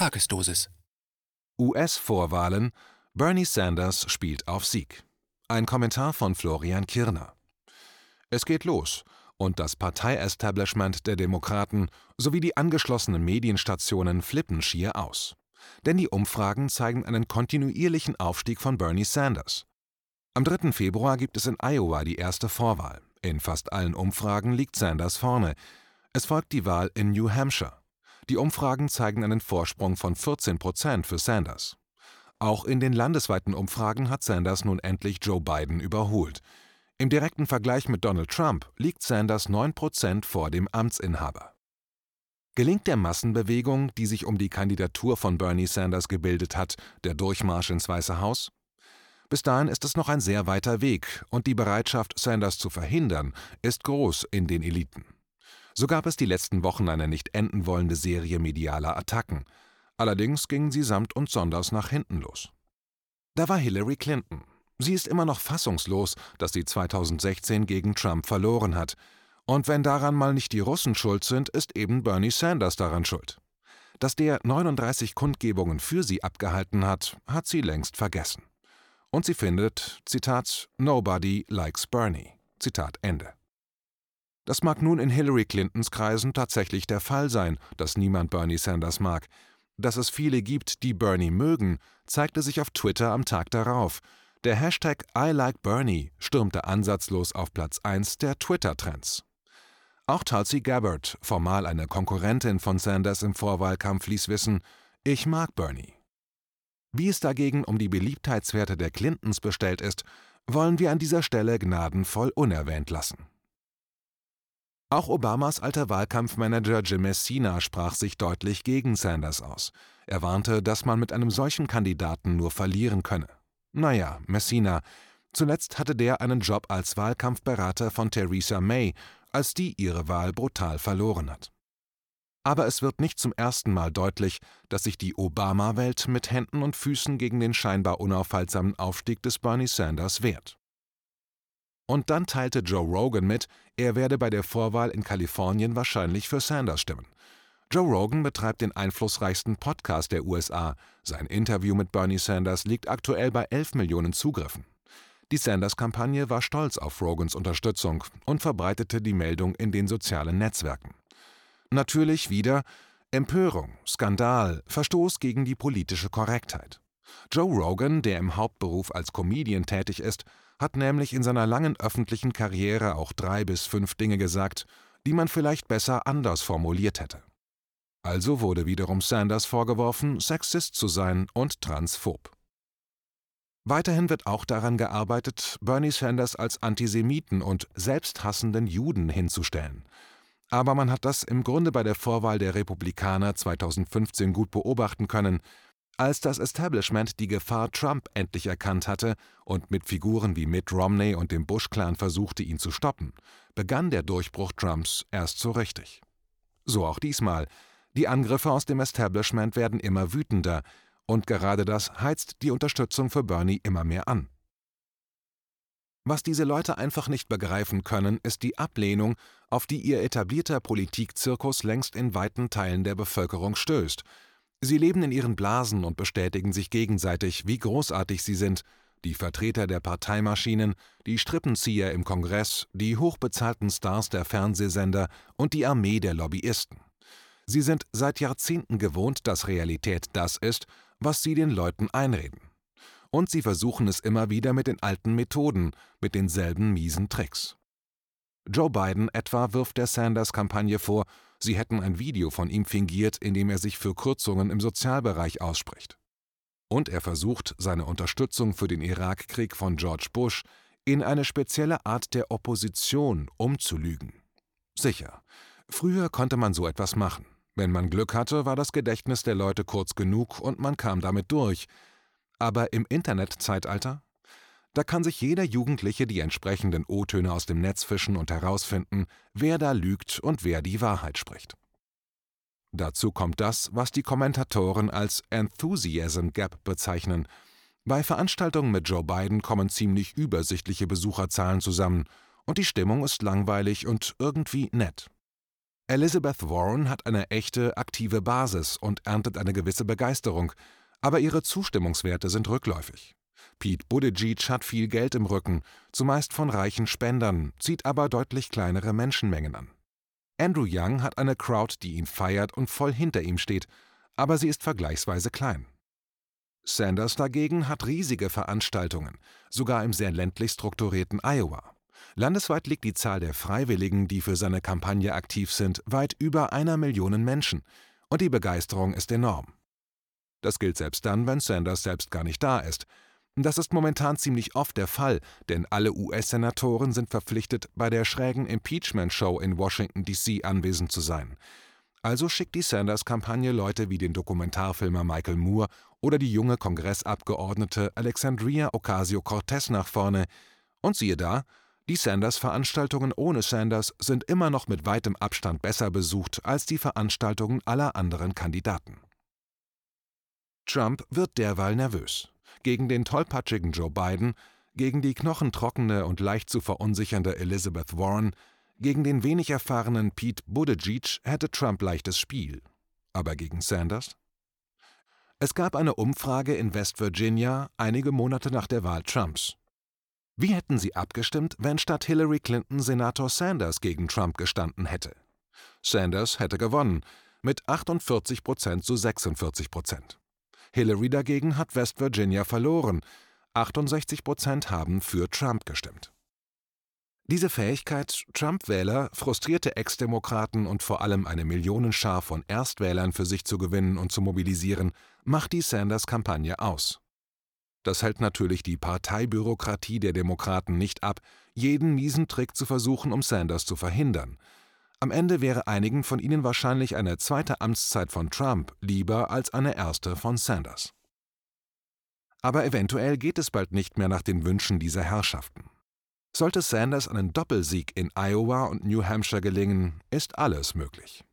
Tagesdosis. US-Vorwahlen: Bernie Sanders spielt auf Sieg. Ein Kommentar von Florian Kirner. Es geht los, und das Partei-Establishment der Demokraten sowie die angeschlossenen Medienstationen flippen schier aus. Denn die Umfragen zeigen einen kontinuierlichen Aufstieg von Bernie Sanders. Am 3. Februar gibt es in Iowa die erste Vorwahl. In fast allen Umfragen liegt Sanders vorne. Es folgt die Wahl in New Hampshire. Die Umfragen zeigen einen Vorsprung von 14% für Sanders. Auch in den landesweiten Umfragen hat Sanders nun endlich Joe Biden überholt. Im direkten Vergleich mit Donald Trump liegt Sanders 9% vor dem Amtsinhaber. Gelingt der Massenbewegung, die sich um die Kandidatur von Bernie Sanders gebildet hat, der Durchmarsch ins Weiße Haus? Bis dahin ist es noch ein sehr weiter Weg, und die Bereitschaft, Sanders zu verhindern, ist groß in den Eliten. So gab es die letzten Wochen eine nicht enden wollende Serie medialer Attacken. Allerdings gingen sie samt und sonders nach hinten los. Da war Hillary Clinton. Sie ist immer noch fassungslos, dass sie 2016 gegen Trump verloren hat. Und wenn daran mal nicht die Russen schuld sind, ist eben Bernie Sanders daran schuld. Dass der 39 Kundgebungen für sie abgehalten hat, hat sie längst vergessen. Und sie findet, Zitat, "Nobody likes Bernie", Zitat Ende. Das mag nun in Hillary Clintons Kreisen tatsächlich der Fall sein, dass niemand Bernie Sanders mag. Dass es viele gibt, die Bernie mögen, zeigte sich auf Twitter am Tag darauf. Der Hashtag #ILikeBernie stürmte ansatzlos auf Platz 1 der Twitter-Trends. Auch Tulsi Gabbard, formal eine Konkurrentin von Sanders im Vorwahlkampf, ließ wissen: "Ich mag Bernie." Wie es dagegen um die Beliebtheitswerte der Clintons bestellt ist, wollen wir an dieser Stelle gnadenvoll unerwähnt lassen. Auch Obamas alter Wahlkampfmanager Jim Messina sprach sich deutlich gegen Sanders aus. Er warnte, dass man mit einem solchen Kandidaten nur verlieren könne. Naja, Messina. Zuletzt hatte der einen Job als Wahlkampfberater von Theresa May, als die ihre Wahl brutal verloren hat. Aber es wird nicht zum ersten Mal deutlich, dass sich die Obama-Welt mit Händen und Füßen gegen den scheinbar unaufhaltsamen Aufstieg des Bernie Sanders wehrt. Und dann teilte Joe Rogan mit, er werde bei der Vorwahl in Kalifornien wahrscheinlich für Sanders stimmen. Joe Rogan betreibt den einflussreichsten Podcast der USA. Sein Interview mit Bernie Sanders liegt aktuell bei 11 Millionen Zugriffen. Die Sanders-Kampagne war stolz auf Rogans Unterstützung und verbreitete die Meldung in den sozialen Netzwerken. Natürlich wieder Empörung, Skandal, Verstoß gegen die politische Korrektheit. Joe Rogan, der im Hauptberuf als Comedian tätig ist, hat nämlich in seiner langen öffentlichen Karriere auch 3 bis 5 Dinge gesagt, die man vielleicht besser anders formuliert hätte. Also wurde wiederum Sanders vorgeworfen, Sexist zu sein und transphob. Weiterhin wird auch daran gearbeitet, Bernie Sanders als Antisemiten und selbsthassenden Juden hinzustellen. Aber man hat das im Grunde bei der Vorwahl der Republikaner 2015 gut beobachten können. Als das Establishment die Gefahr Trump endlich erkannt hatte und mit Figuren wie Mitt Romney und dem Bush-Clan versuchte, ihn zu stoppen, begann der Durchbruch Trumps erst so richtig. So auch diesmal. Die Angriffe aus dem Establishment werden immer wütender, und gerade das heizt die Unterstützung für Bernie immer mehr an. Was diese Leute einfach nicht begreifen können, ist die Ablehnung, auf die ihr etablierter Politikzirkus längst in weiten Teilen der Bevölkerung stößt. Sie leben in ihren Blasen und bestätigen sich gegenseitig, wie großartig sie sind, die Vertreter der Parteimaschinen, die Strippenzieher im Kongress, die hochbezahlten Stars der Fernsehsender und die Armee der Lobbyisten. Sie sind seit Jahrzehnten gewohnt, dass Realität das ist, was sie den Leuten einreden. Und sie versuchen es immer wieder mit den alten Methoden, mit denselben miesen Tricks. Joe Biden etwa wirft der Sanders-Kampagne vor, sie hätten ein Video von ihm fingiert, in dem er sich für Kürzungen im Sozialbereich ausspricht. Und er versucht, seine Unterstützung für den Irakkrieg von George Bush in eine spezielle Art der Opposition umzulügen. Sicher, früher konnte man so etwas machen. Wenn man Glück hatte, war das Gedächtnis der Leute kurz genug und man kam damit durch. Aber im Internetzeitalter? Da kann sich jeder Jugendliche die entsprechenden O-Töne aus dem Netz fischen und herausfinden, wer da lügt und wer die Wahrheit spricht. Dazu kommt das, was die Kommentatoren als Enthusiasm Gap bezeichnen. Bei Veranstaltungen mit Joe Biden kommen ziemlich übersichtliche Besucherzahlen zusammen und die Stimmung ist langweilig und irgendwie nett. Elizabeth Warren hat eine echte, aktive Basis und erntet eine gewisse Begeisterung, aber ihre Zustimmungswerte sind rückläufig. Pete Buttigieg hat viel Geld im Rücken, zumeist von reichen Spendern, zieht aber deutlich kleinere Menschenmengen an. Andrew Young hat eine Crowd, die ihn feiert und voll hinter ihm steht, aber sie ist vergleichsweise klein. Sanders dagegen hat riesige Veranstaltungen, sogar im sehr ländlich strukturierten Iowa. Landesweit liegt die Zahl der Freiwilligen, die für seine Kampagne aktiv sind, weit über 1 Million Menschen, und die Begeisterung ist enorm. Das gilt selbst dann, wenn Sanders selbst gar nicht da ist. Das ist momentan ziemlich oft der Fall, denn alle US-Senatoren sind verpflichtet, bei der schrägen Impeachment-Show in Washington, D.C. anwesend zu sein. Also schickt die Sanders-Kampagne Leute wie den Dokumentarfilmer Michael Moore oder die junge Kongressabgeordnete Alexandria Ocasio-Cortez nach vorne. Und siehe da, die Sanders-Veranstaltungen ohne Sanders sind immer noch mit weitem Abstand besser besucht als die Veranstaltungen aller anderen Kandidaten. Trump wird derweil nervös. Gegen den tollpatschigen Joe Biden, gegen die knochentrockene und leicht zu verunsichernde Elizabeth Warren, gegen den wenig erfahrenen Pete Buttigieg hätte Trump leichtes Spiel. Aber gegen Sanders? Es gab eine Umfrage in West Virginia einige Monate nach der Wahl Trumps. Wie hätten Sie abgestimmt, wenn statt Hillary Clinton Senator Sanders gegen Trump gestanden hätte? Sanders hätte gewonnen, mit 48% zu 46%. Hillary dagegen hat West Virginia verloren. 68% haben für Trump gestimmt. Diese Fähigkeit, Trump-Wähler, frustrierte Ex-Demokraten und vor allem eine Millionenschar von Erstwählern für sich zu gewinnen und zu mobilisieren, macht die Sanders-Kampagne aus. Das hält natürlich die Parteibürokratie der Demokraten nicht ab, jeden miesen Trick zu versuchen, um Sanders zu verhindern. Am Ende wäre einigen von ihnen wahrscheinlich eine zweite Amtszeit von Trump lieber als eine erste von Sanders. Aber eventuell geht es bald nicht mehr nach den Wünschen dieser Herrschaften. Sollte Sanders einen Doppelsieg in Iowa und New Hampshire gelingen, ist alles möglich.